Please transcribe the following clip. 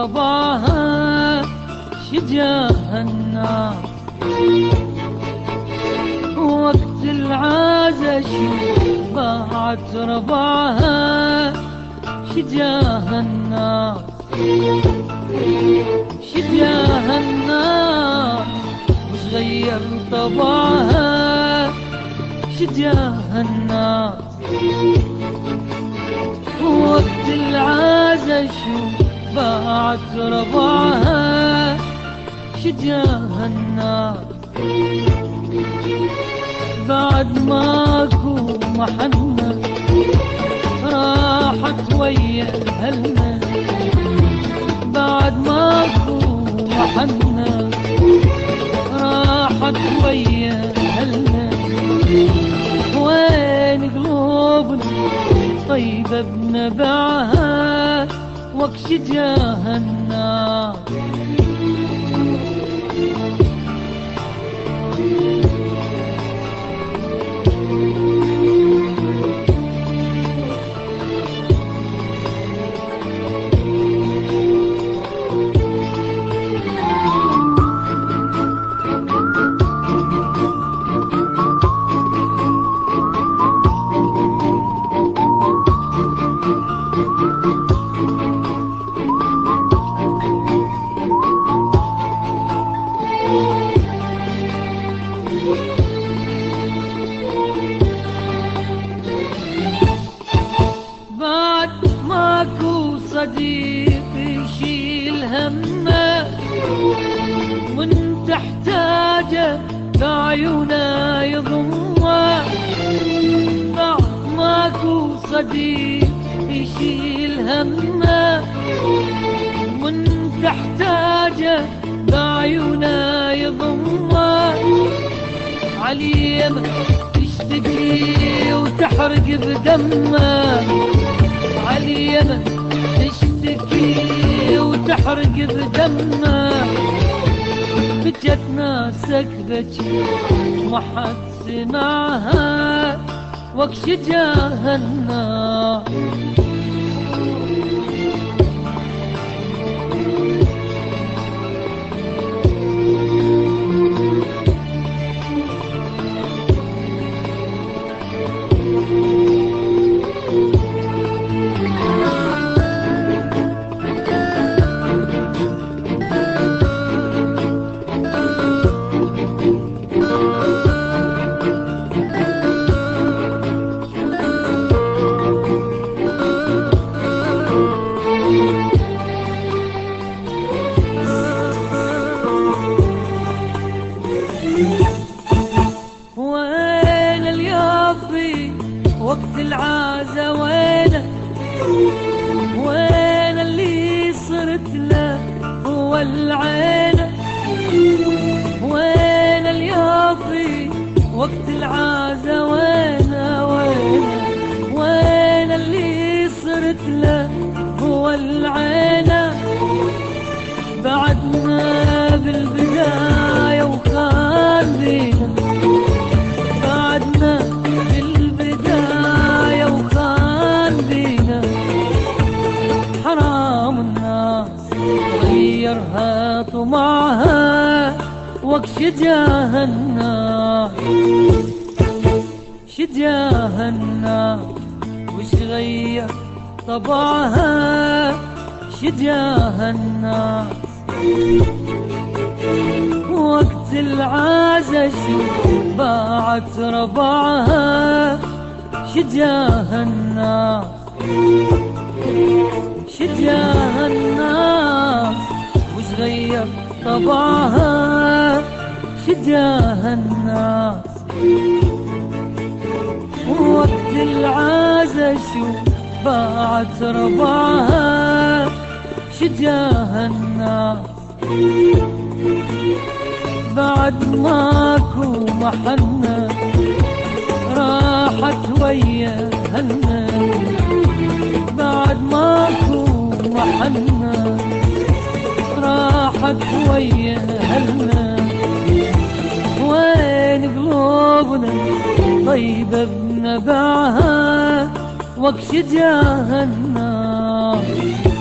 ربعها شجاه النار. وقت العازة شبعت ربعها شجاه النار. شجاه النار وش غير طبعها شجاه النار. وقت العازة شبعت ربعها شجاه النار. بعد ماكو محنة راحت ويا أهلنا. بعد ماكو محنة راحت ويا أهلنا. وين قلوبنا طيبة بنبعها وك شجاه النار. بعد ماكو صديق يشيل همه وانت احتاجه بعيونه يضمه. بعد ماكو صديق يشيل همه وانت احتاجه بعيونه يضمه. عليم تشتكي وتحرق بدمه. عليم تشتكي وتحرق بدمه. بجت ناسك بجي ما حد سمعها وك شجاه النار. وين اليافي وقت العازة وينه؟ وين اللي صرت له هو العينة؟ وين اليافي وقت العازة وينه؟ وين اللي صرت له هو العينة؟ بعدنا بالبداية وكان بينا. بعدنا بالبداية وكان بينا. حرام الناس غيرها طمعها وك شجاه النار. شجاه النار وش غير طبعها شجاه النار. وقت العازة شبعت ربعها شجاه النار. شجاه النار وش غير طبعها شجاه النار. وقت العازة شبعت ربعها شجاه النار. بعد ماكو محنة راحت ويا أهلنا. بعد ماكو محنة راحت ويا أهلنا. وين قلوبنا طيبة بنبعها وك شجاه النار.